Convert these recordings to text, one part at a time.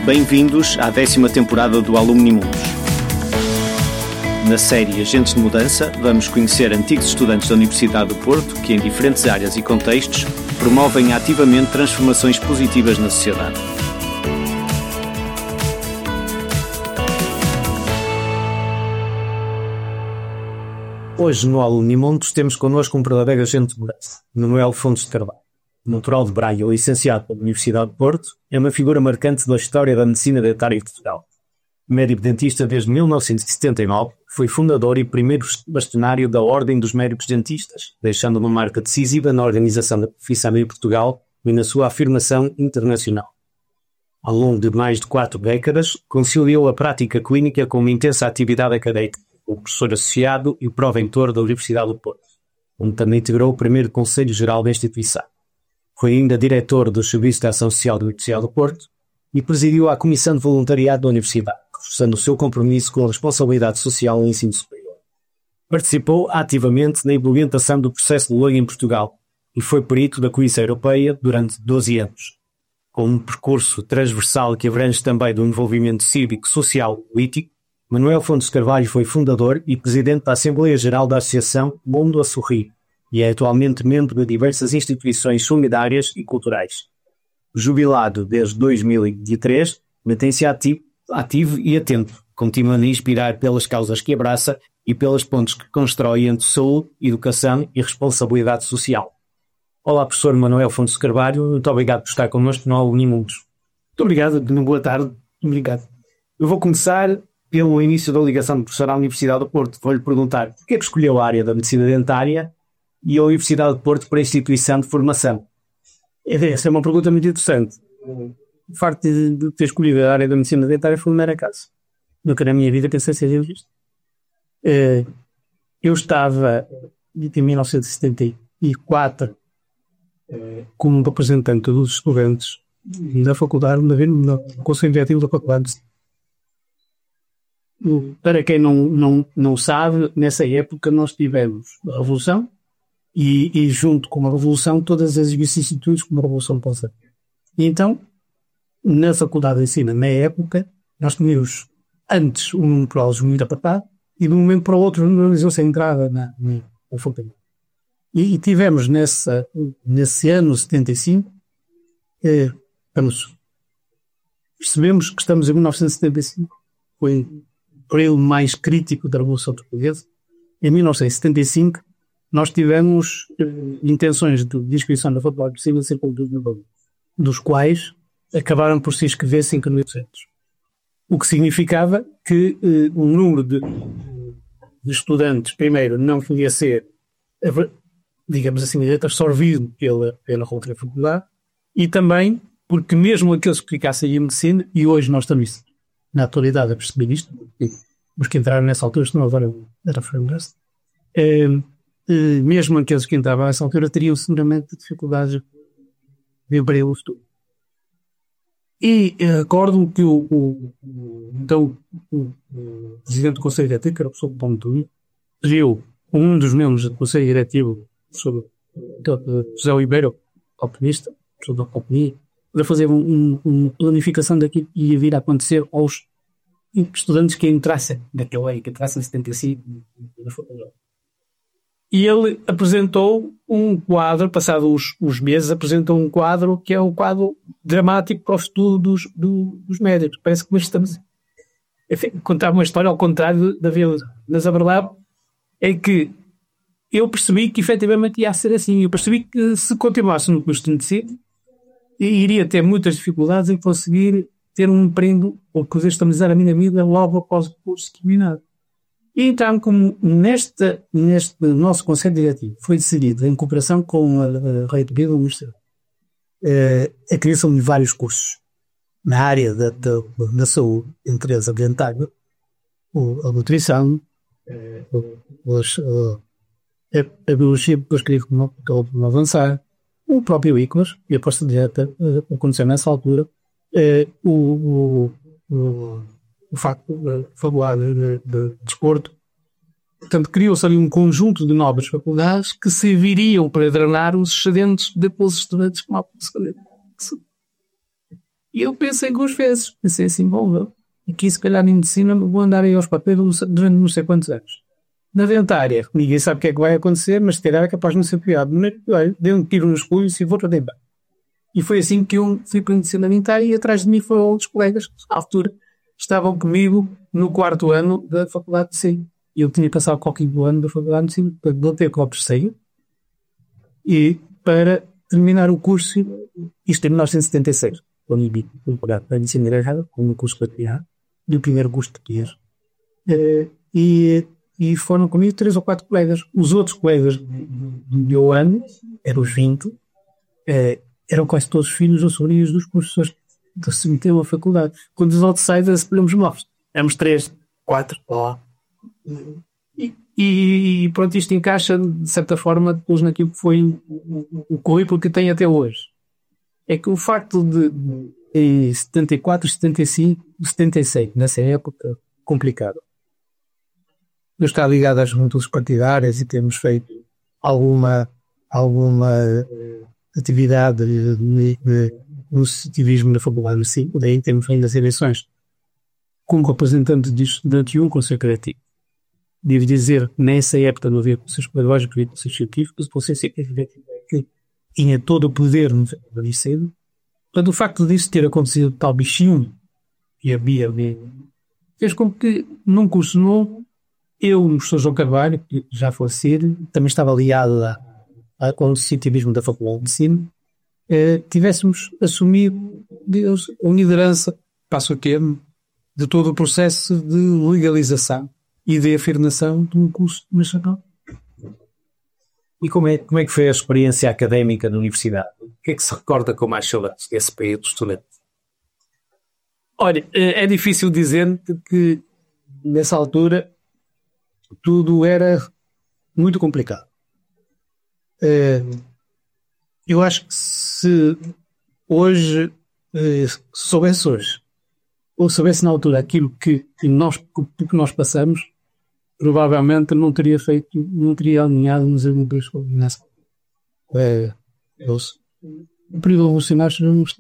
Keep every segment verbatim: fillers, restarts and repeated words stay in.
Bem-vindos à décima temporada do Alumni Mundos. Na série Agentes de Mudança, vamos conhecer antigos estudantes da Universidade do Porto que, em diferentes áreas e contextos, promovem ativamente transformações positivas na sociedade. Hoje, no Alumni Mundos, temos connosco um verdadeiro agente de mudança, Manuel Fontes de Carvalho. Natural de Braga e licenciado pela Universidade de Porto, é uma figura marcante da história da medicina dentária em Portugal. Médico dentista desde mil novecentos e setenta e nove, foi fundador e primeiro bastonário da Ordem dos Médicos Dentistas, deixando uma marca decisiva na organização da profissão em Portugal e na sua afirmação internacional. Ao longo de mais de quatro décadas, conciliou a prática clínica com uma intensa atividade académica, como professor associado e pró-ventor da Universidade do Porto, onde também integrou o primeiro Conselho Geral da instituição. Foi ainda diretor do Serviço de Ação Social da Universidade do Porto e presidiu a Comissão de Voluntariado da Universidade, reforçando o seu compromisso com a responsabilidade social no ensino superior. Participou ativamente na implementação do processo de Bolonha em Portugal e foi perito da Comissão Europeia durante doze anos. Com um percurso transversal que abrange também do envolvimento cívico, social e político, Manuel Fontes de Carvalho foi fundador e presidente da Assembleia Geral da Associação Mundo a Sorrir e é atualmente membro de diversas instituições solidárias e culturais. Jubilado desde dois mil e vinte e três, mantém-se ativo, ativo e atento, continuando a inspirar pelas causas que abraça e pelas pontes que constrói entre saúde, educação e responsabilidade social. Olá, professor Manuel Fontes de Carvalho, muito obrigado por estar connosco no Alumni Mundos. Muito obrigado, boa tarde. Obrigado. Eu vou começar pelo início da ligação do professor à Universidade do Porto. Vou-lhe perguntar porquê é que escolheu a área da medicina dentária e a Universidade do Porto para a instituição de formação? Essa é uma pergunta muito interessante. O facto de, de ter escolhido a área da medicina dentária foi um mero acaso. Nunca na minha vida pensei ser isto. Eu estava, em mil novecentos e setenta e quatro, como representante dos estudantes da faculdade, no Conselho Diretivo da faculdade. Para quem não, não, não sabe, nessa época nós tivemos a Revolução e, e junto com a Revolução todas as vicissitudes como a Revolução pode. E então, na Faculdade de Ensino, na época, nós tínhamos antes um prólogos muito apertado e de um momento para o outro realizou-se a entrada na, na, na faculdade. E, e tivemos nessa, nesse ano setenta e cinco, eh, vamos, percebemos que estamos em mil novecentos e setenta e cinco, foi o período mais crítico da Revolução Portuguesa. Em mil novecentos e setenta e cinco, nós tivemos eh, intenções de, de inscrição na Faculdade de Medicina cerca de dois mil alunos, dos quais acabaram por se inscrever cinco mil e oitocentos. O que significava que eh, um número de, de estudantes, primeiro, não podia ser, digamos assim, absorvido pela, pela outra faculdade, e também porque mesmo aqueles que ficassem em medicina, e hoje nós estamos na atualidade a perceber isto, os que entraram nessa altura estão agora a reformar-se, é, é, mesmo aqueles que entravam nessa altura teriam seguramente dificuldades de abrir o estudo. E recordo-me que o, o, o, então, o, o presidente do Conselho Diretivo, que era o professor Paulo Túlio, pediu um dos membros do Conselho Diretivo, o professor José Oliveira, alpinista, professor da alpinia, para fazer uma um, um planificação daquilo que ia vir a acontecer aos estudantes que entrassem naquela aí, que entrassem em setenta e cinco na faculdade. E ele apresentou um quadro, passados os, os meses, apresentou um quadro que é o quadro dramático para o estudo dos, do, dos médicos. Parece que hoje estamos enfim, contar uma história ao contrário da realidade. Mas a verdade é que eu percebi que efetivamente ia ser assim. Eu percebi que se continuasse no curso de medicina, iria ter muitas dificuldades em conseguir ter um emprego ou poder estabilizar a minha vida logo após o curso terminado. E então, como neste, neste nosso Conselho Diretivo foi decidido, em cooperação com a, a Reitoria da Universidade, eh, a criação de vários cursos na área da, da, da saúde, entre eles a dentária, a nutrição, eh, os, a, a biologia, depois queria avançar, o próprio ICLAS, e a posta direta uh, aconteceu nessa altura, uh, o, o, o, o facto de falar de, de desporto. Portanto, criou-se ali um conjunto de novas faculdades que serviriam para drenar os excedentes daqueles estudantes que mal conseguiram. E eu pensei duas vezes. Pensei assim, bom, aqui se calhar em medicina vou andar aí aos papéis durante não sei quantos anos. Na dentária, ninguém sabe o que é que vai acontecer, mas se calhar é capaz de não ser pior. Mas, olha, dei um tiro nos pulhos e vou para dentro. E foi assim que eu fui para a medicina dentária e atrás de mim foram outros colegas que, à altura, estavam comigo no quarto ano da Faculdade de Medicina. E eu tinha passado qualquer ano da Faculdade de Medicina para não ter copos de sair e para terminar o curso, isto em mil novecentos e setenta e seis, quando eu fui pagar para a medicina errada, com um curso para criar, e o primeiro curso de criar. E, e foram comigo três ou quatro colegas. Os outros colegas do meu ano, eram os vinte, eram quase todos filhos ou sobrinhos dos professores que se meteram à faculdade. Quando os outsiders escolhemos novos. Éramos três, quatro, lá. E, e pronto, isto encaixa, de certa forma, depois naquilo que foi o, o, o currículo que tem até hoje. É que o facto de, de em setenta e quatro, setenta e cinco, setenta e seis, nessa época, complicado. Eu estava ligado às juventudes partidárias e temos feito alguma, alguma atividade de, de, de, no ativismo na Faculdade de Medicina. Daí temos feito as eleições como representante de estudante e um conselho criativo. Devo dizer, nessa época não havia conselhos pedagógicos e conselhos científicos, o conselho científico que tinha todo o poder no liceu. Portanto, o facto disso ter acontecido tal bichinho e havia fez com que, num curso novo, eu, o professor João Carvalho, que já falecido, também estava ligado a, a, com o científico da Faculdade de Medicina, eh, tivéssemos assumido Deus, a liderança, passo o termo, de todo o processo de legalização e de afirmação de um curso nacional. E como é, como é que foi a experiência académica na universidade? O que é que se recorda com mais saudades desse período estudante? Olha, é difícil dizer que nessa altura tudo era muito complicado. Eu acho que se hoje soubesse hoje ou soubesse na altura aquilo que nós, que nós passamos, provavelmente não teria feito, não teria alinhado nos agricultores nessa. É, eles, o período revolucionário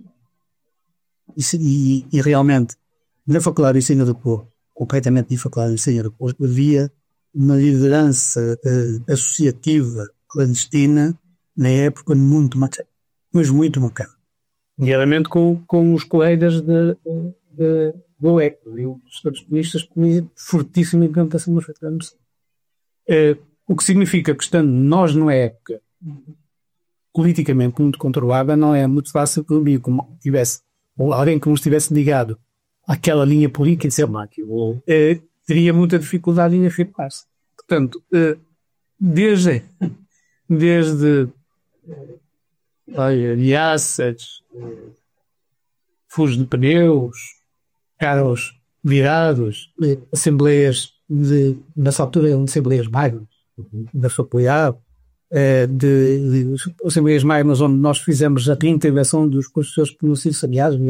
e, e realmente na Faculdade de Ensino do Porto, completamente na Faculdade de Ensino do Porto, havia uma liderança uh, associativa clandestina na época muito bacana, mas muito bacana. Diariamente com, com os colegas de, de, do O E C, e os Estados comunistas fortíssimo implantação da faculdade. Uh, o que significa que, estando nós numa época politicamente muito controlada, não é muito fácil que eu como tivesse, ou alguém que nos tivesse ligado àquela linha política e dizer, ou, uh, teria muita dificuldade em afirmar-se. Portanto, uh, desde, desde olha, ameaças, furos de pneus, carros virados, assembleias de, nessa altura eram assembleias magnas da faculdade, de, de assembleias magnas onde nós fizemos a reintegração dos professores que não se saneados,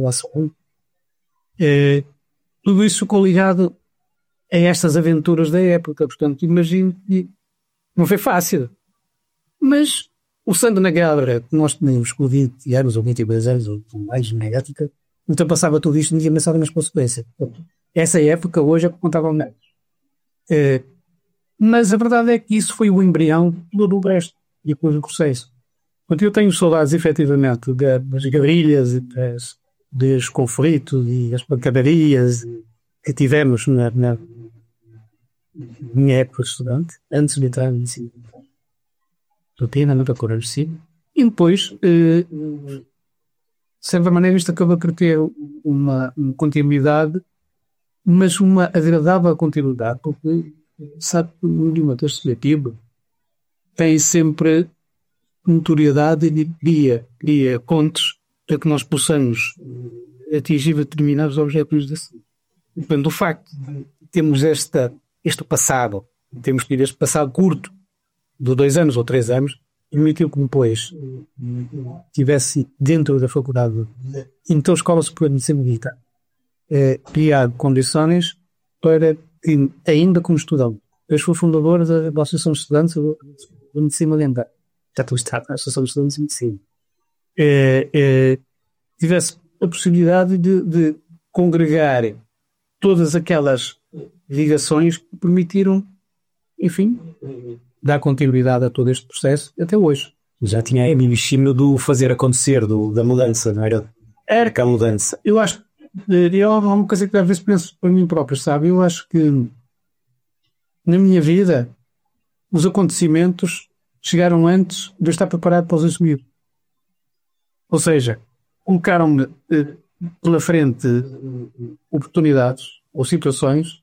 tudo isso ficou ligado a estas aventuras da época. Portanto, imagino que não foi fácil, mas o sangue na guerra que nós tínhamos com vinte anos ou vinte e dois anos ou mais na época, então passava tudo isto e não tinha pensado nas consequências. Essa época hoje é que contava menos. É, mas a verdade é que isso foi o embrião do resto e depois do processo. Portanto, eu tenho saudades efetivamente das guerrilhas e das, dos conflitos e as pancadarias que tivemos na, na minha época de estudante, antes de entrar no ensino. Rotina, nunca coragem. E depois, eh, de certa maneira, isto acaba por ter uma, uma continuidade, mas uma agradável continuidade, porque, sabe, o clima subjetivo tem sempre notoriedade e cria, cria pontos para que nós possamos atingir determinados objetivos da saúde. Portanto, o facto de termos esta, este passado, temos que ir este passado curto, de dois anos ou três anos, permitiu que depois tivesse dentro da faculdade, então a Escola Superior de Medicina Militar, eh, criado condições para que, ainda como estudante, eu fui fundador da, da Associação de Estudantes de Medicina Militar, já estou estado na Associação de Estudantes de Medicina, eh, eh, tivesse a possibilidade de, de congregar todas aquelas ligações que permitiram, enfim, dar continuidade a todo este processo até hoje. Já tinha a bichinho do fazer acontecer, do, da mudança, não era? Era a mudança. Eu acho que é uma coisa que às vezes penso para mim próprio, sabe? Eu acho que na minha vida os acontecimentos chegaram antes de eu estar preparado para os assumir. Ou seja, colocaram-me eh, pela frente eh, oportunidades ou situações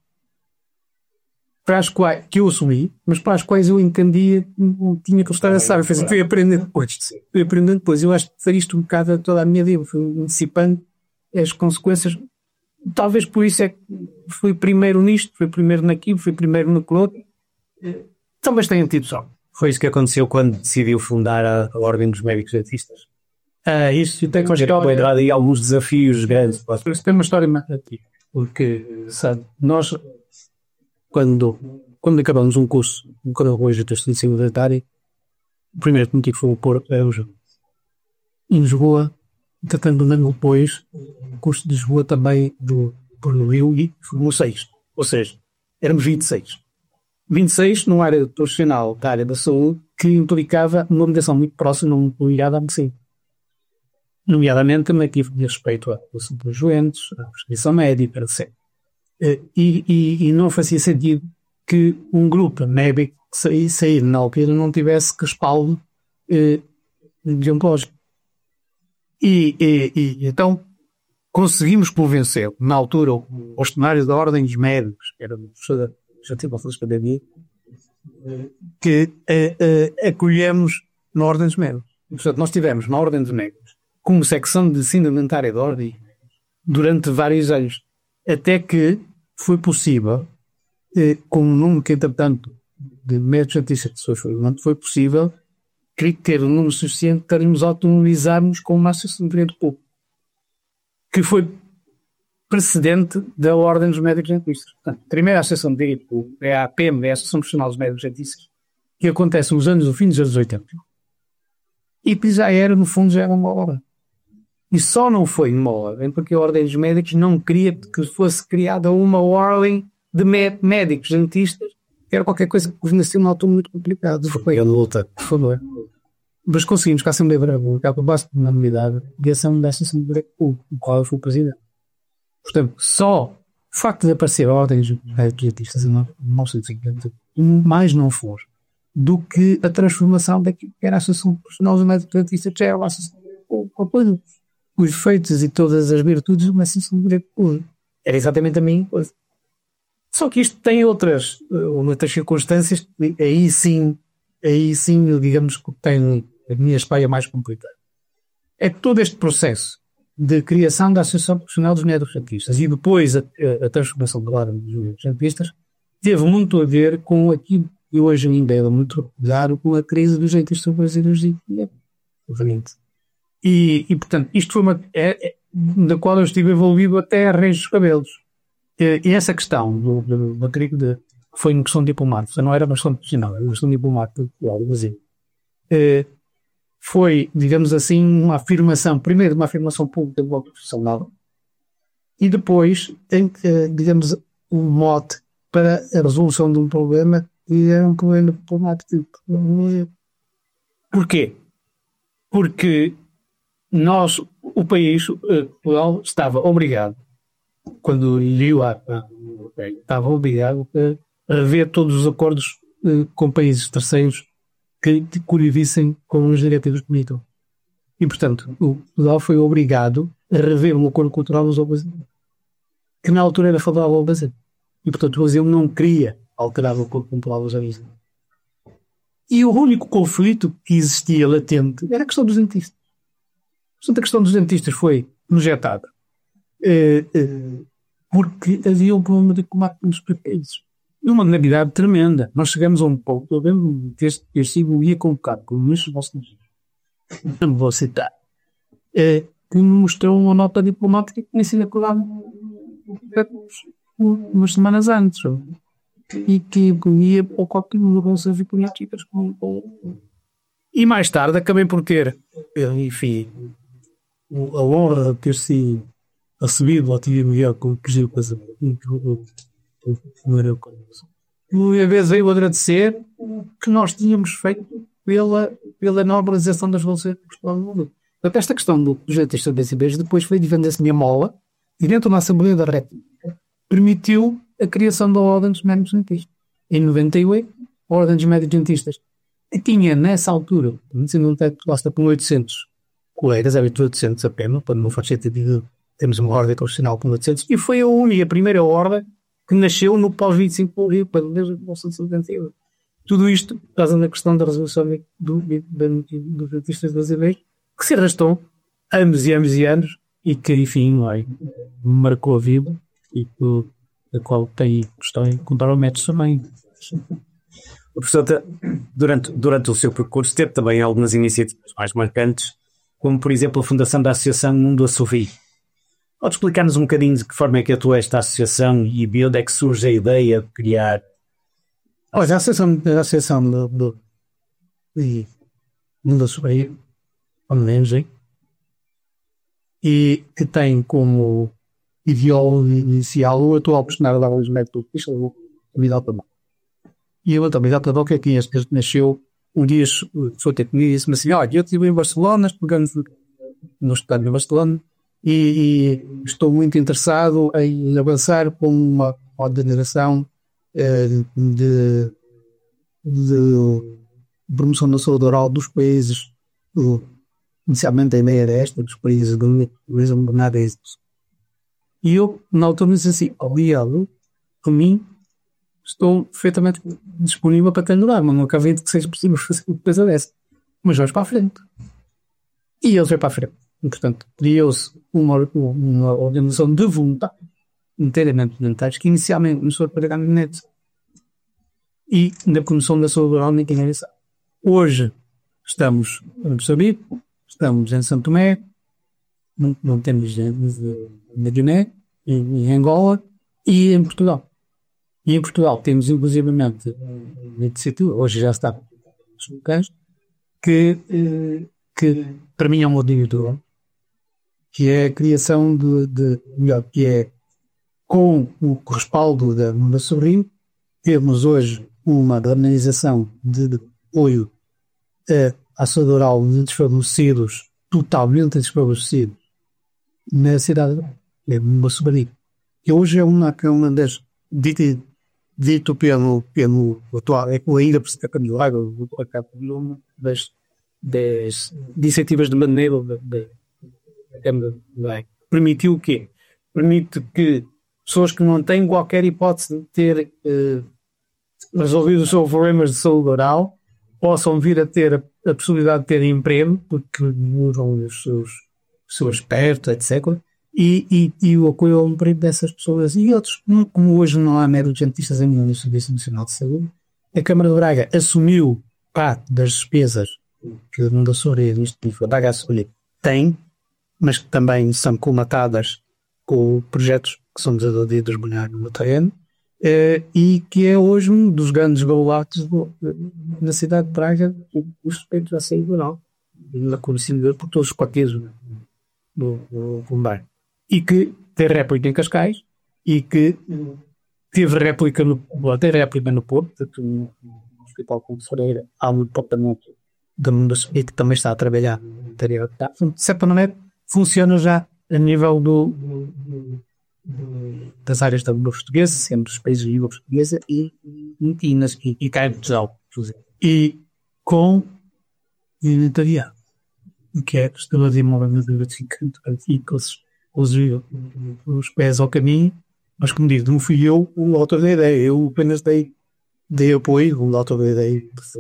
para as quais que eu assumi, mas para as quais eu entendia que não tinha que estar a saber. Fui, fui aprendendo depois. Fui aprendendo depois. Eu acho que fazer isto um bocado a toda a minha vida. Fui antecipando as consequências. Talvez por isso é que fui primeiro nisto, fui primeiro naquilo, fui primeiro no outro. Talvez tenha tido só. Foi isso que aconteceu quando decidiu fundar a, a Ordem dos Médicos Dentistas? Ah, isso tem uma história. Foi entrado aí alguns desafios grandes. Isso tem uma história mais aqui. Porque, sabe, nós, quando, quando acabamos um curso, quando hoje eu estou em ensino dentário, o primeiro que me tive foi o Porto, é o João. Em Lisboa, tratando um ano depois, o curso de Lisboa também do Rio e formou seis. Ou seja, éramos vinte e seis. vinte e seis numa área profissional da área da saúde que implicava uma mediação muito próxima, não ligada à medicina. Nomeadamente também tive de respeito à população dos doentes, à prescrição médica, etcétera. E, e, e não fazia sentido que um grupo médico que sair na altura não tivesse respaldo eh, deontológico. E, e, e então conseguimos convencer, na altura, o bastonário da Ordem dos Médicos, que era o professor, já tive a falar para David, que eh, eh, acolhemos na Ordem dos Médicos. Portanto, nós tivemos na Ordem dos Médicos como secção de medicina dentária da Ordem durante vários anos, até que foi possível, eh, com um número que, entretanto, de médicos dentistas de pessoas foi, não foi possível ter um número suficiente para nos autonomizarmos com uma associação de direito público, que foi precedente da Ordem dos Médicos Dentistas. Portanto, a primeira associação de direito público é a A P M, é a Associação Profissional dos Médicos Dentistas, que acontece nos anos, no fim dos anos oitenta. E que já era, no fundo, já era uma ordem. E só não foi uma ordem porque a Ordem dos Médicos não queria que fosse criada uma ordem de médicos dentistas, que era qualquer coisa que o nacional altura muito complicado. Foi a luta. Por favor. Mas conseguimos que a Assembleia da República, por base de unanimidade, de ação da Associação de Direito Público, do qual eu fui presidente. Portanto, só o facto de aparecer a Ordem dos Médicos Dentistas em mil novecentos e cinquenta mais não for do que a transformação daquilo que era a Associação Profissional dos Médicos Dentistas, já era a Associação de Direito Público. Os efeitos e todas as virtudes de uma Associação de Direito Público. Era exatamente a mesma coisa. Só que isto tem outras, outras circunstâncias, aí sim, aí sim, digamos que tem a minha espada mais complicada. É que todo este processo de criação da Associação Profissional dos Médicos Dentistas e depois a, a, a transformação da Ordem dos Médicos Dentistas teve muito a ver com aquilo que hoje ainda é muito claro, com a crise dos dentistas brasileiros e obviamente. E, e, portanto, isto foi uma, é, é, da qual eu estive envolvido até a reis dos cabelos. E, e essa questão do, do, do de, foi uma questão diplomática, não era uma questão profissional, era uma questão diplomática do Brasil. É, foi, digamos assim, uma afirmação, primeiro uma afirmação pública do bloco profissional e depois, tem, digamos, um mote para a resolução de um problema que é um problema diplomático. Porquê? Porque nós, o país, Portugal, estava obrigado, quando liu a estava obrigado a, a ver todos os acordos eh, com países terceiros que colivissem com os diretivos que permitam. E, portanto, o Portugal foi obrigado a rever um acordo cultural dos Brasil, que na altura era favorável ao Brasil. E, portanto, o Brasil não queria alterar o acordo cultural dos Brasil. E o único conflito que existia latente era a questão dos dentistas. Portanto, a questão dos dentistas foi projetada eh, eh, porque havia um problema de combate nos países. Numa gravidade tremenda. Nós chegamos a um ponto, eu lembro que este, este ciclo ia convocado com o ministro Bolsonaro, não vou citar, eh, que me mostrou uma nota diplomática que tinha sido acordada umas semanas antes, e que ia ao cópio de mudanças diplomáticas com, com... E mais tarde acabei por ter, enfim, a honra de ter sido recebido ao Tio Miguel como pediu casamento. E a vez veio agradecer o que nós tínhamos feito pela, pela normalização das relações com o mundo. Portanto, esta questão do projeto de D C Bs depois foi de vender-se minha mola e dentro da Assembleia da República permitiu a criação da Ordem dos Médicos Dentistas. Em noventa e oito, a Ordem dos Médicos Dentistas tinha nessa altura, sendo um teto basta por oitocentos colegas, era oitocentos apenas, para não fazer sentido, temos uma ordem constitucional com oitocentos, e foi a única, a primeira ordem que nasceu no pós-vinte e cinco Rio, para desde mil novecentos e setenta e oito. Tudo isto, por causa da questão da resolução do, do, dos dentistas brasileiros, que se arrastou anos e anos e anos, e que, enfim, vai, marcou a vida, e que, a qual tem questão em comprometes também. O professor, durante, durante o seu percurso, teve também algumas iniciativas mais marcantes, como, por exemplo, a fundação da Associação Mundo Assovi. Pode explicar-nos um bocadinho de que forma é que atua esta associação e de onde é que surge a ideia de criar? Olha, a Associação, a associação do, do, do Mundo Assovi, ao menos, hein? E que tem como ideólogo inicial o atual personagem da Ordem dos Médicos Dentistas, o Vidal Pabal. E eu também, Vidal Pabal, que é quem este nasceu, um dia sou ter comigo e disse-me assim, olha, eu estive em Barcelona, estudando no estado de Barcelona, e, e estou muito interessado em avançar com uma ordenação eh, de, de promoção da saúde oral dos países, do, inicialmente a ideia desta, dos países do Luísa Bernardo. E eu, na altura, disse assim, aliado, a mim, estou perfeitamente disponível para te ajudar, mas não acredito que seja possível fazer uma coisa dessa. Mas vamos para a frente. E eles vão para a frente. E, portanto, criou-se uma, uma organização de voluntários, inteiramente voluntários, que inicialmente começou a pregar na net. E na promoção da saúde oral ninguém era isso. Hoje estamos em Moçambique, estamos em São Tomé, não, não temos na Guiné, em, em Angola e em Portugal. E em Portugal temos inclusivamente uma iniciativa, hoje já está nos locais, que, que para mim é um modelo, que é a criação de, de melhor, que é com o respaldo da Mundo Sobrinho, temos hoje uma organização de apoio à saúde oral de desfavorecidos, totalmente desfavorecidos, na cidade de Mundo Sobrinho, que hoje é uma, que é uma das dito, dito pelo, pelo atual, é que ainda precisa candidatar das, das iniciativas de maneira de, de, de, de, permitiu o quê? Permite que pessoas que não têm qualquer hipótese de ter eh, resolvido os seus problemas de saúde oral possam vir a ter a, a possibilidade de ter emprego, porque mudam os seus, os seus aspectos, etcétera. E, e, e o apoio ao emprego dessas pessoas e outros, como hoje não há médicos dentistas em nenhum Serviço Nacional de Saúde, a Câmara de Braga assumiu parte das despesas que a Fundação e o Instituto Braga tem, mas que também são colmatadas com projetos que são desenvolvidos no terreno, eh, e que é hoje um dos grandes baluartes na cidade de Braga, os respeitos à saúde oral, na conhecimento por todos os quartéis do, do, do bairro. E que tem réplica em Cascais e que teve réplica no, tem réplica no Porto, no Hospital Conde Freire, há um departamento da Mundo e que também está a trabalhar no interior. De certa maneira, funciona já a nível do, do, do, do das áreas da língua portuguesa, sempre os países de língua portuguesa e Minas e, e cá em Portugal, e com inventariado, que é a questão de imóveis gratificante e com os Os, os pés ao caminho, mas como digo, não fui eu o autor da ideia, eu apenas dei, dei apoio, o autor da ideia.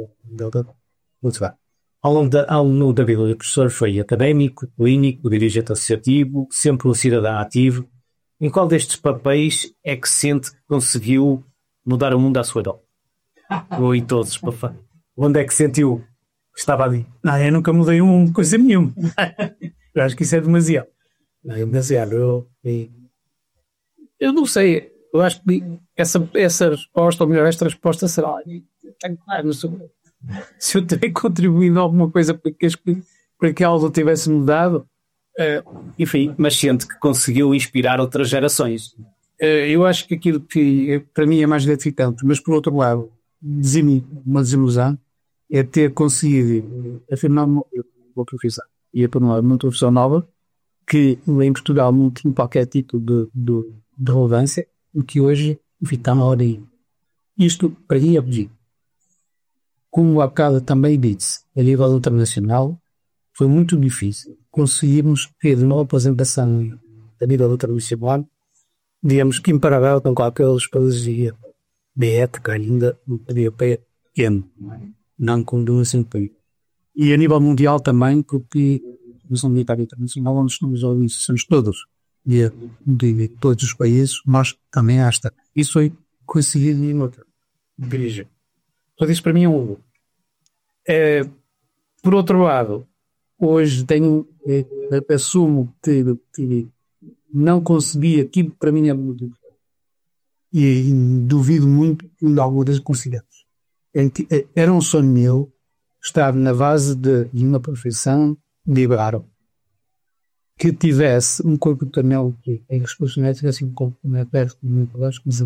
Muito bem. Ao longo da, ao longo da vida do professor foi académico, clínico, dirigente associativo, sempre um cidadão ativo. Em qual destes papéis é que sente que conseguiu mudar o mundo à sua dó? Ou em todos, papá? Onde é que sentiu que estava ali? Não, eu nunca mudei uma coisa nenhuma. Eu acho que isso é demasiado. Não, eu, eu, eu não sei, eu acho que essa, essa resposta, ou melhor, esta resposta será, claro, se eu terei contribuído alguma coisa para que, para que algo tivesse mudado, Uh, enfim, mas sente que conseguiu inspirar outras gerações. Uh, eu acho que aquilo que para mim é mais gratificante, mas por outro lado, desilusão, uma desilusão, é ter conseguido afirmar uma boa profissão. E é por uma, uma profissão nova que em Portugal não tinha qualquer tipo de, de, de relevância, o que hoje, enfim, está na hora aí. Isto, para mim, é pedido. Como há bocado também disse, a nível internacional, foi muito difícil. Conseguimos ter uma apresentação a nível internacional, digamos que imparável com qualquer experiência de ética ainda no P D P pequeno, não com duas país. E a nível mundial também, porque a Missão Militar Internacional, onde estamos organizações todos, de, de todos os países, mas também esta. Isso foi conseguido em outra igreja. Então, isso para mim é um. É, por outro lado, hoje tenho, é, assumo que, que não consegui aquilo que para mim é muito importante. E, e duvido muito de algumas conseguimos. Era um sonho meu estar na base de uma profissão liberal que tivesse um corpo de tonel em responsabilidade assim como na perto de mim,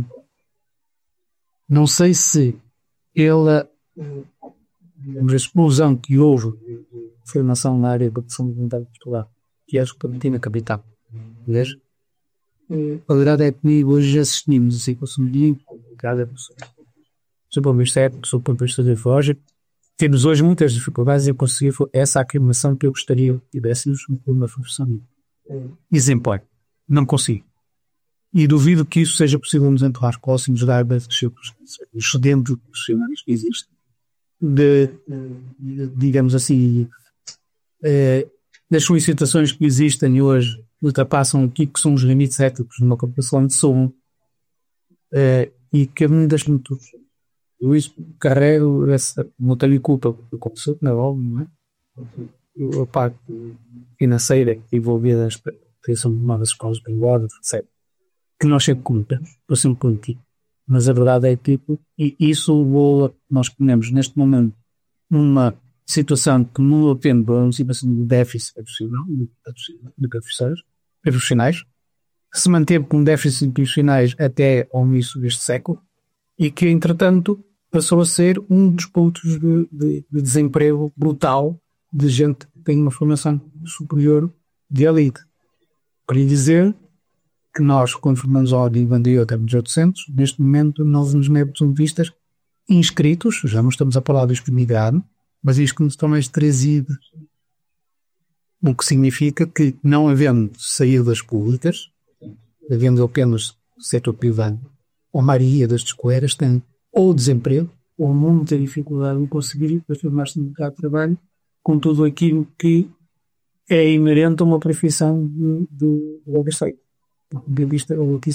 não sei se ela a explosão que houve de formação na área da produção militar de Portugal, que acho que para mim na capital, veja, a verdade é que hoje assistimos assim com o dia cada pessoa. Sou para o Ministério, sou para o Ministério de Foge, temos hoje muitas dificuldades em conseguir essa afirmação que eu gostaria que tivéssemos uma profissão exemplar. Não consigo. E duvido que isso seja possível nos enterrar próximos da área dos excedentes profissionais que existem. De, de, digamos assim, eh, das solicitações que existem hoje ultrapassam aqui que são os limites éticos numa competição de som eh, e que a mim deixa-me tudo. Eu isso carrego essa, não tenho culpa do conceito, não é óbvio, não é? A parte financeira envolvida na criação de novas escolas bem guardas, etcétera. Que nós sempre cometemos, eu sempre cometi. Mas a verdade é tipo, e isso vou, nós ponemos neste momento numa situação que não depende de uma situação de déficit profissional, de professores, profissionais, que se manteve com déficit de profissionais até ao início deste século e que, entretanto, passou a ser um dos pontos de, de, de desemprego brutal de gente que tem uma formação superior de elite. Para dizer que nós, quando formamos a ordem Bandeira até mil oitocentos, neste momento nós nos médicos inscritos, já não estamos a falar do extremidade, mas isto que nos estão mais trazido, o que significa que não havendo saídas públicas, havendo apenas setor privado, a maioria das escolas tem ou desemprego ou muita dificuldade em conseguir afirmar-se no mercado de trabalho com tudo aquilo que é inerente a uma profissão do oversight. De vista ou aqui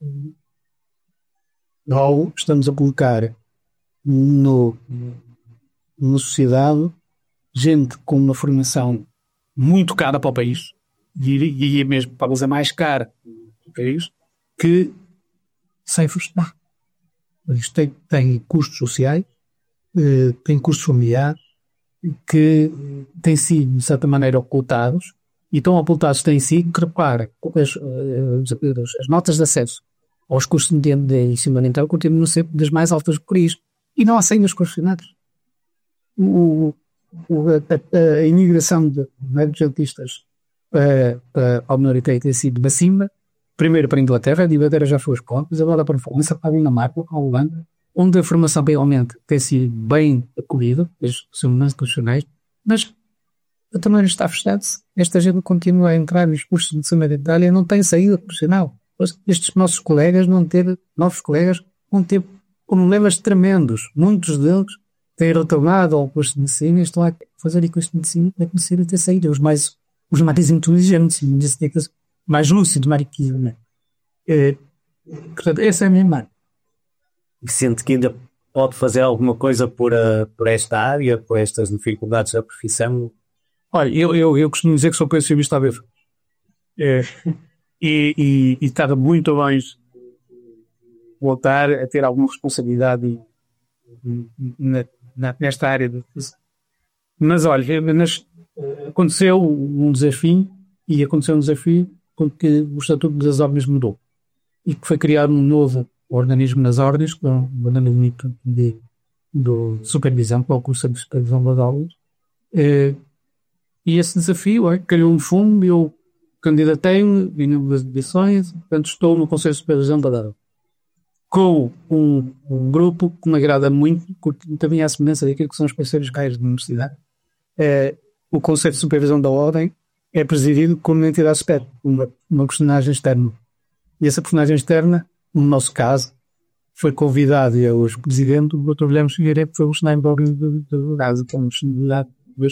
nós estamos a colocar no, na sociedade gente com uma formação muito cara para o país e, e mesmo para usar mais cara para o país que sem frustração. Isto tem, tem custos sociais, eh, tem custos familiares que têm sido de certa maneira ocultados. E estão apontados em si que, repara, as, as, as notas de acesso aos cursos de, de ensino fundamental continuam sempre das mais altas por isso. E não há saídas questionadas. O, o, a, a imigração de médicos para, para a minoritária tem sido acima, primeiro para a Inglaterra, a Inglaterra já foi os pontos, agora para a França, para a Dinamarca, para a Holanda, onde a formação realmente tem sido bem acolhida, os seus profissionais, mas a torneira está fechada-se. Esta gente continua a entrar nos cursos de medicina dentária e não tem saída profissional. Estes nossos colegas não ter, novos colegas vão ter problemas tremendos. Muitos deles têm retornado ao curso de medicina e estão a fazer o curso de medicina para conseguir ter saída. Os mais, os mais inteligentes, mais lúcidos, mais riquíssimos. Né? É, portanto, essa é a minha mãe. E sente que ainda pode fazer alguma coisa por, uh, por esta área, por estas dificuldades da profissão? Olha, eu, eu, eu costumo dizer que sou pensionista a ver. É, e, e, e estava muito longe voltar a ter alguma responsabilidade na, na, nesta área. De... Mas olha, nas, aconteceu um desafio e aconteceu um desafio com que o Estatuto das Ordens mudou e que foi criado um novo organismo nas ordens, com um organismo de, de supervisão, que é o Conselho de Supervisão das Ordens. E esse desafio é, calhou no fundo, eu candidatei-me, vim nas eleições, portanto estou no Conselho de Supervisão da Ordem. Com um, um grupo que me agrada muito, que também há semelhança daquilo que são os conselhos reais da universidade. É, o Conselho de Supervisão da Ordem é presidido por uma entidade externa, uma, uma personagem externa. E essa personagem externa, no nosso caso, foi convidado, e é hoje presidente, o doutor Guilherme Figueiredo, que foi o Steinberg do Gaza, que é uma personalidade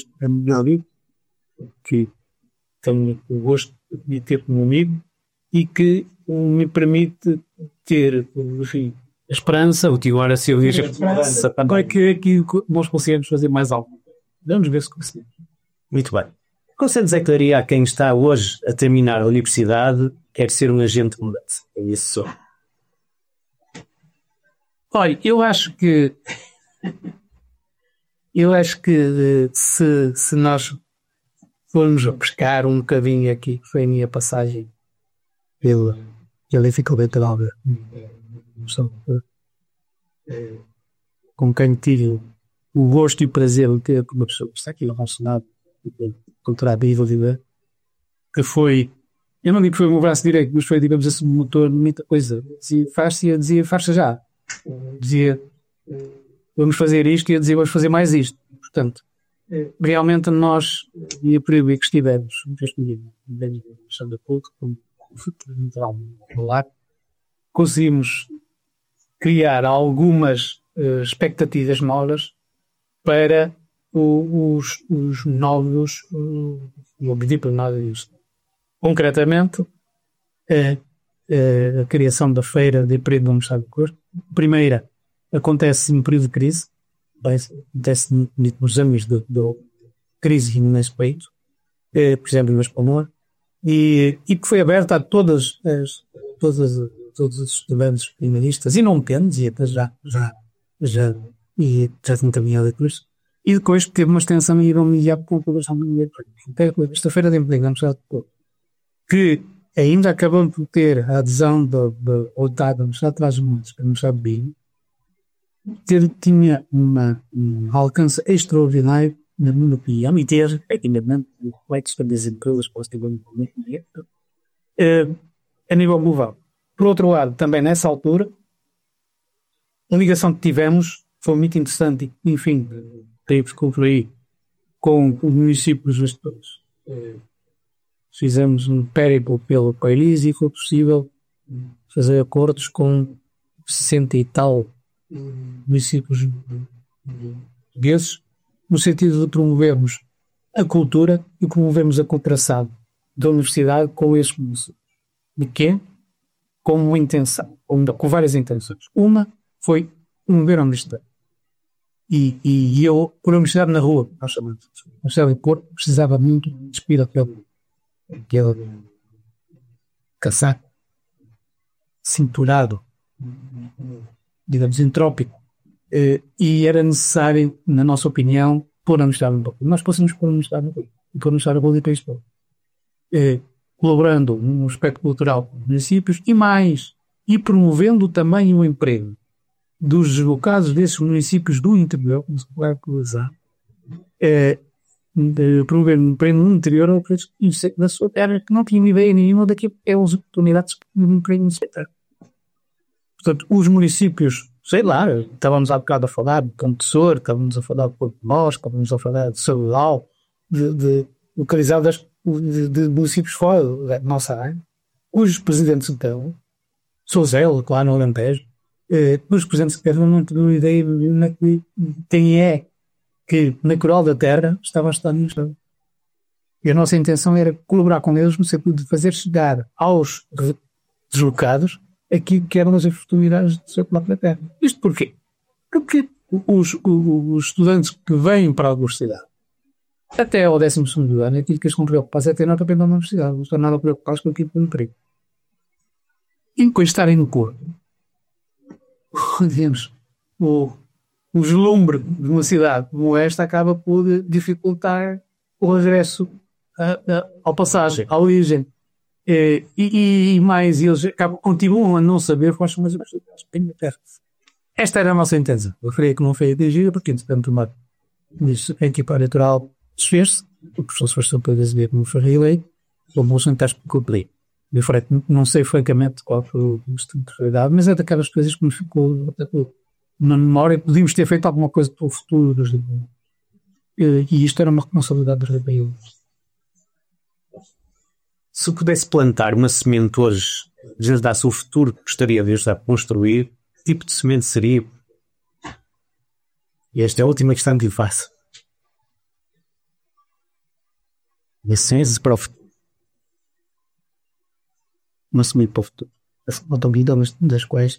que tenho o gosto de ter como amigo e que me permite ter, enfim, a esperança, o tio Ara, se eu digo a esperança, agora é que aqui nós conseguimos fazer mais algo. Vamos ver se conseguimos. Muito bem. Que conselhos é que daria a quem está hoje a terminar a universidade, quer ser um agente mudante? É isso só. Olha, eu acho que eu acho que se, se nós formos a pescar um bocadinho aqui, que foi a minha passagem pela, pela dificuldade de Alga, com quem tive o gosto e o prazer de ter uma pessoa que está aqui relacionada contra a vida, que foi, eu não digo que foi o meu braço direito, mas foi, digamos assim, um motor de muita coisa. Dizia, faz-se, dizia, faz-se já. Dizia, vamos fazer isto, e eu dizia, vamos fazer mais isto. Portanto, realmente nós, e a período que estivemos, deixando a pouco, como falar, conseguimos criar algumas uh, expectativas novas para o, os, os novos uh, o objetivo de nada disso. Concretamente, a, a, a criação da feira de emprego da Universidade do Porto. Primeira, acontece em período de crise, acontece nos anos de, de crise nesse país, eh, por exemplo, no Espanhol, e, e que foi aberta a todas as, todas, todos os estudantes primaristas, e não depende, e até já, já, já, e já tinha caminhado por isso. E depois teve uma extensão e irão mediar por população do dinheiro. Esta feira de emprego da Universidade do Porto, que ainda acabamos de ter a adesão da Universidade da Universidade de Trás-os-Montes, que a Universidade de Binho, tinha uma, um alcance extraordinário na minha opinião, e ter, efetivamente, o reflexo para desemprego positivamente uh, a nível global. Por outro lado, também nessa altura, a ligação que tivemos foi muito interessante, e, enfim, temos que concluir com os municípios gestores. Uh, fizemos um périplo pelo país e foi possível fazer acordos com sessenta e tal municípios portugueses, no sentido de promovermos a cultura e promovermos a cooperação da universidade com esses municípios. De quê? Com uma intenção, com, com várias intenções. Uma foi promover a universidade. E, e eu, por a universidade na rua, nós chamamos, a Universidade de Porto precisava muito de despir aquele, aquele casaco cinturado, digamos, entrópico, eh, e era necessário, na nossa opinião, pôr a universidade no Porto. Nós possamos pôr a universidade no Porto e pôr a universidade no Porto e para isto, eh, colaborando no aspecto cultural com os municípios e mais, e promovendo também o emprego dos deslocados desses municípios do interior, como se pode utilizar, eh, de promover um emprego no interior ao preço da sua terra, que não tinha ideia nenhuma daquilo que é as oportunidades de emprego no seu terra. Portanto, os municípios, sei lá, estávamos há bocado a falar de Cantessor, estávamos a falar de Porto de Mós, estávamos a falar de Sabedal, de, de localizadas de, de municípios fora da nossa área, cujos presidentes então, Souzelo, claro, no Alentejo, eh, os presidentes não tinham ideia de quem é que na coral da terra estava a estudar no Estado. E a nossa intenção era colaborar com eles no sentido de fazer chegar aos deslocados aquilo que eram as oportunidades do seu plano da terra. Isto porquê? Porque os, os estudantes que vêm para a universidade, até ao décimo segundo ano, aquilo que eles estão preocupados é ter nota para ir na universidade, não estão nada preocupados com aquilo que é o emprego. E com estarem no corpo, digamos, o, o deslumbre de uma cidade como esta acaba por dificultar o regresso a, a, ao passagem, à origem. E, e, e mais, eles acabam, continuam a não saber quais são as universidades. Esta era a nossa intenção. Eu falei que não foi atingida, porque entretanto uma a equipa eleitoral desfez-se, o professor foi para dizer que não foi reeleito, o Bolsonaro está a cumprir. Eu falei, não sei francamente qual foi o custo de realidade, mas é daquelas coisas que nos ficou na memória. Podíamos ter feito alguma coisa para o futuro, e isto era uma responsabilidade do país. Se pudesse plantar uma semente hoje, desde o futuro que gostaria de ajudar a construir, que tipo de semente seria? E esta é a última questão que lhe faço. E a semente para o futuro. Uma semente para o futuro. A vida das quais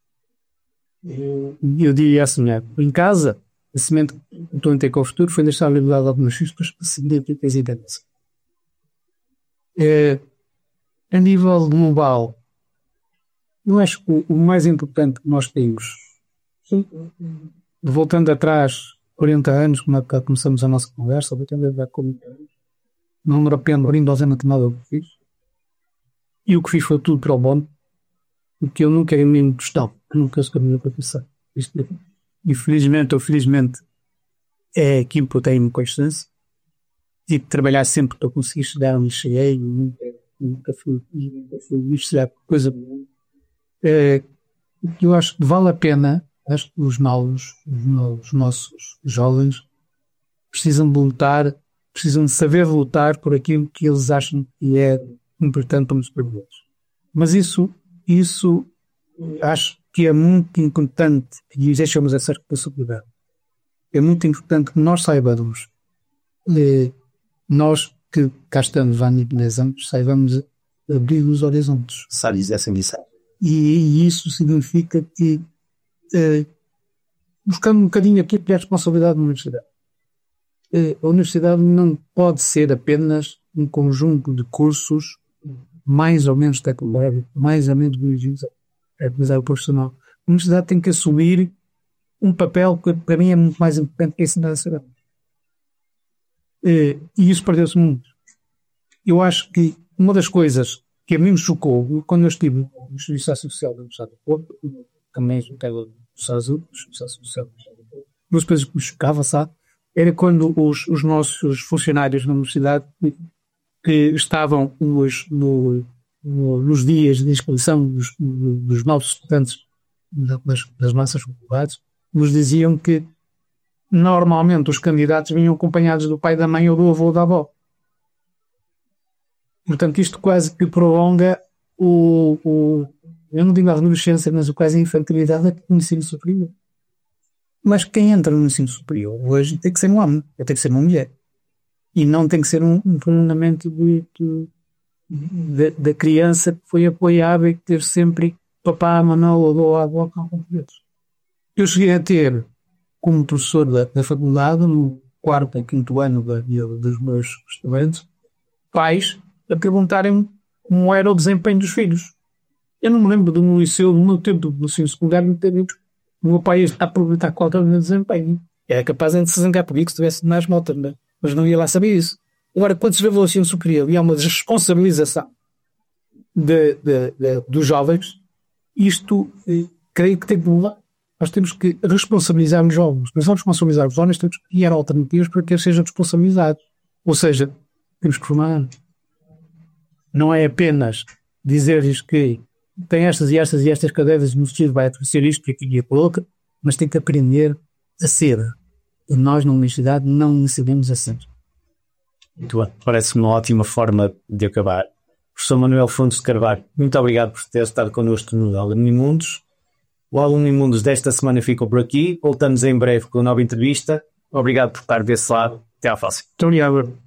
eu, eu diria assim, né? Em casa, a semente que eu plantei com o futuro foi deixar a liberdade de algumas filhos para seguir as ideias. É, a nível global, eu acho que o, o mais importante que nós temos, voltando atrás, quarenta anos, como é que começamos a nossa conversa, voltando a quarenta anos, não me arrependo, rigorosamente nada do que fiz. E o que fiz foi tudo para o bom, porque eu nunca era mesmo gostava, nunca se caminhou para pensar. Infelizmente ou felizmente, é aquilo que eu tenho constância. Tive de trabalhar sempre para conseguir chegar onde cheguei, nunca, nunca fui, nunca fui isto será coisa boa. É, eu acho que vale a pena, acho que os novos, os nossos jovens precisam de lutar, precisam de saber lutar por aquilo que eles acham que é importante para os privilégios. Mas isso, isso acho que é muito importante, e deixamos essa responsabilidade. É muito importante que nós saibamos, eh, nós que cá estamos há dez anos, saibamos abrir os horizontes. Sabes essa missão. E, e isso significa que, eh, buscando um bocadinho aqui a responsabilidade da universidade. Eh, a universidade não pode ser apenas um conjunto de cursos mais ou menos tecnológicos, mais ou menos religiosos, é profissional. A universidade tem que assumir um papel que para mim é muito mais importante que ensinar a saber. E isso perdeu-se muito. Eu acho que uma das coisas que a mim me chocou, quando eu estive no Serviço Social da Universidade do Porto, também estava no Serviço Social da Universidade do Porto, duas coisas que me chocavam, sabe? Era quando os, os nossos funcionários na universidade que estavam nos, no, no, nos dias de inscrição dos, dos novos estudantes das, das nossas faculdades, nos diziam que normalmente os candidatos vinham acompanhados do pai, da mãe ou do avô ou da avó. Portanto, isto quase que prolonga o, o eu não digo a adolescência, mas o quase a infantilidade no ensino superior. Mas quem entra no ensino superior hoje tem que ser um homem, tem que ser uma mulher. E não tem que ser um, um fundamento da criança que foi apoiável e que teve sempre papá, mamão ou avó com português. Eu cheguei a ter, como professor da, da faculdade, no quarto e quinto ano da, dos meus estudantes, pais a perguntarem como era o desempenho dos filhos. Eu não me lembro do meu liceu, no meu tempo do ensino secundário, ter dito o meu pai a perguntar qual era o meu desempenho. Era capaz de se zangar por isso se tivesse mais nota, né? Mas não ia lá saber isso. Agora, quando se vê o ensino superior e há uma desresponsabilização de, de, de, dos jovens, isto eh, creio que tem que mudar. Nós temos que responsabilizar os jovens. Mas vamos responsabilizar os jovens, temos que criar alternativas para que eles sejam responsabilizados. Ou seja, temos que formar. Não é apenas dizer-lhes que tem estas e estas e estas cadeiras no vestido vai acontecer isto e aquilo e aquilo outro, mas tem que aprender a ser. E nós, na universidade, não ensinamos a ser. Muito bem. Parece-me uma ótima forma de acabar. Professor Manuel Fontes de Carvalho, muito obrigado por ter estado connosco no Alumnimundos. O Alumnimundos desta semana ficou por aqui. Voltamos em breve com uma nova entrevista. Obrigado por estar desse lado. Até à próxima. Muito obrigado.